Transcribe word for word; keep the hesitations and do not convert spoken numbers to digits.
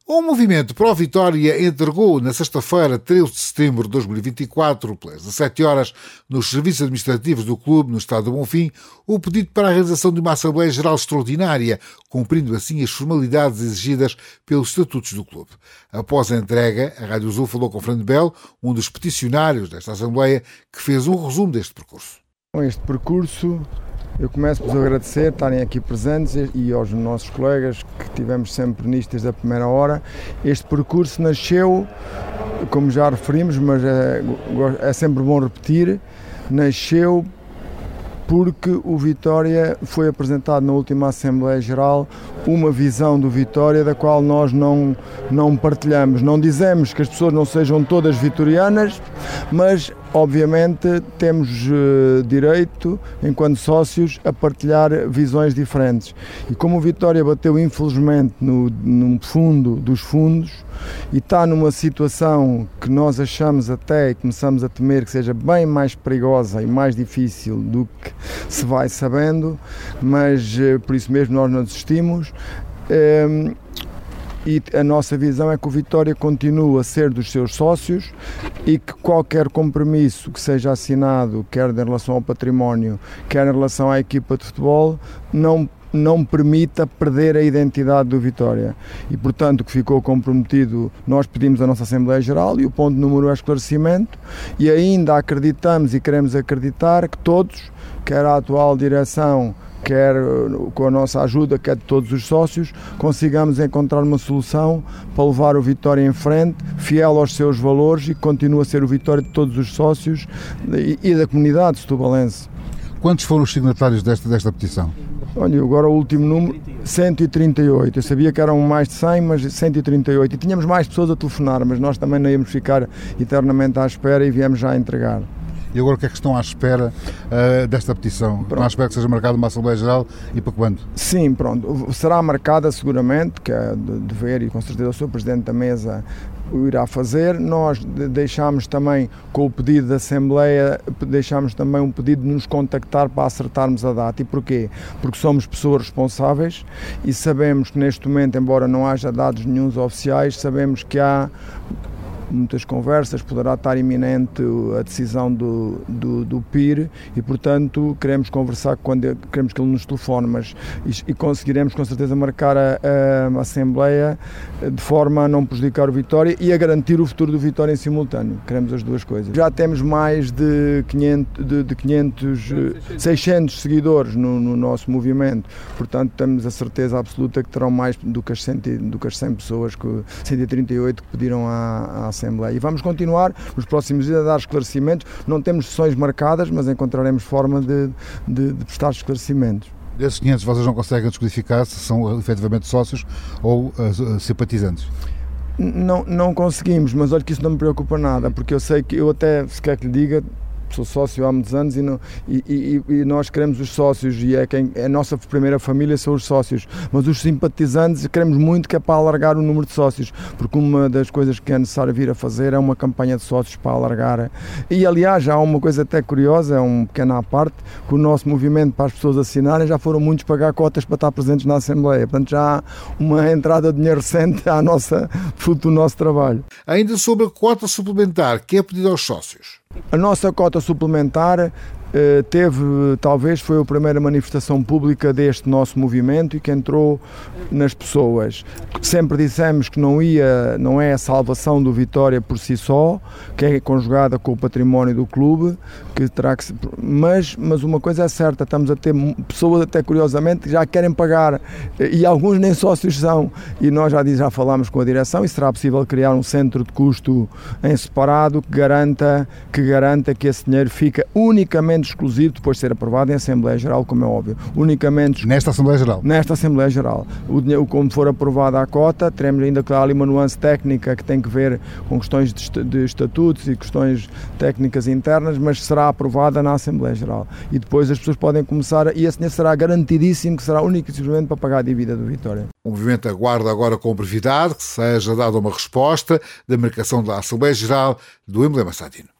O movimento Pro Vitória entregou na sexta-feira, treze de setembro de dois mil e vinte e quatro, pelas dezassete horas, nos serviços administrativos do clube, no estado do Bonfim, o pedido para a realização de uma Assembleia Geral extraordinária, cumprindo assim as formalidades exigidas pelos estatutos do clube. Após a entrega, a Rádio Azul falou com Fernando Belo, um dos peticionários desta Assembleia, que fez um resumo deste percurso. Com este percurso, eu começo por agradecer estarem aqui presentes e aos nossos colegas que tivemos sempre nisto desde a primeira hora. Este percurso nasceu, como já referimos, mas é, é sempre bom repetir, nasceu porque o Vitória foi apresentado na última Assembleia Geral uma visão do Vitória da qual nós não, não partilhamos. Não dizemos que as pessoas não sejam todas vitorianas, mas obviamente temos uh, direito, enquanto sócios, a partilhar visões diferentes. E como o Vitória bateu infelizmente no, no fundo dos fundos e está numa situação que nós achamos até e começamos a temer que seja bem mais perigosa e mais difícil do que se vai sabendo, mas uh, por isso mesmo nós não desistimos. Um, E a nossa visão é que o Vitória continua a ser dos seus sócios e que qualquer compromisso que seja assinado, quer em relação ao património, quer em relação à equipa de futebol, não, não permita perder a identidade do Vitória. E, portanto, o que ficou comprometido, nós pedimos a nossa Assembleia Geral e o ponto número um é esclarecimento e ainda acreditamos e queremos acreditar que todos, quer a atual direção, quer com a nossa ajuda, quer de todos os sócios, consigamos encontrar uma solução para levar o Vitória em frente, fiel aos seus valores e que continue a ser o Vitória de todos os sócios e, e da comunidade setubalense. Quantos foram os signatários desta, desta petição? Olha, agora o último número, cento e trinta e oito. Eu sabia que eram mais de cem, mas cento e trinta e oito. E tínhamos mais pessoas a telefonar, mas nós também não íamos ficar eternamente à espera e viemos já a entregar. E agora o que é que estão à espera uh, desta petição? Pronto. Estão à espera que seja marcada uma Assembleia Geral e para quando? Sim, pronto. Será marcada seguramente, que é de dever e com certeza o senhor Presidente da Mesa o irá fazer. Nós deixámos também, com o pedido da Assembleia, deixámos também um pedido de nos contactar para acertarmos a data. E porquê? Porque somos pessoas responsáveis e sabemos que neste momento, embora não haja dados nenhuns oficiais, sabemos que há muitas conversas, poderá estar iminente a decisão do, do, do P I R e, portanto, queremos conversar quando queremos que ele nos telefone, mas e, e conseguiremos com certeza marcar a, a Assembleia de forma a não prejudicar o Vitória e a garantir o futuro do Vitória em simultâneo. Queremos as duas coisas. Já temos mais de quinhentos, de, de quinhentos seiscentos seguidores no, no nosso movimento, portanto, temos a certeza absoluta que terão mais do que as cem, do que as cem pessoas, que, cento e trinta e oito que pediram à, à Assembleia. E vamos continuar nos próximos dias a dar esclarecimentos. Não temos sessões marcadas, mas encontraremos forma de, de, de prestar esclarecimentos. Desses quinhentos vocês não conseguem descodificar se são efetivamente sócios ou uh, simpatizantes? Não, não conseguimos, mas olha que isso não me preocupa nada, porque eu sei que eu até, se quer que lhe diga, sou sócio há muitos anos e, não, e, e, e nós queremos os sócios e é quem, a nossa primeira família são os sócios, mas os simpatizantes queremos muito que é para alargar o número de sócios, porque uma das coisas que é necessário vir a fazer é uma campanha de sócios para alargar. E aliás, há uma coisa até curiosa, é um pequeno à parte, que o nosso movimento para as pessoas assinarem já foram muitos pagar cotas para estar presentes na Assembleia, portanto já há uma entrada de dinheiro recente à nossa, fruto do nosso trabalho. Ainda sobre a cota suplementar que é pedida aos sócios. A nossa cota suplementar eh, teve, talvez, foi a primeira manifestação pública deste nosso movimento e que entrou nas pessoas. Sempre dissemos que não ia, não é a salvação do Vitória por si só, que é conjugada com o património do clube, que terá que ser, mas, mas uma coisa é certa, estamos a ter pessoas até curiosamente que já querem pagar e alguns nem sócios são, e nós já, já falámos com a direção e será possível criar um centro de custo em separado que garanta que, garanta que esse dinheiro fica unicamente exclusivo depois de ser aprovado em Assembleia Geral, como é óbvio. Unicamente nesta Assembleia Geral? Nesta Assembleia Geral. O dinheiro, como for aprovada a cota, teremos ainda que há ali uma nuance técnica que tem que ver com questões de, de estatutos e questões técnicas internas, mas será aprovada na Assembleia Geral. E depois as pessoas podem começar, e esse dinheiro será garantidíssimo que será único e simplesmente para pagar a dívida do Vitória. O movimento aguarda agora com brevidade que seja dada uma resposta da marcação da Assembleia Geral do emblema satino.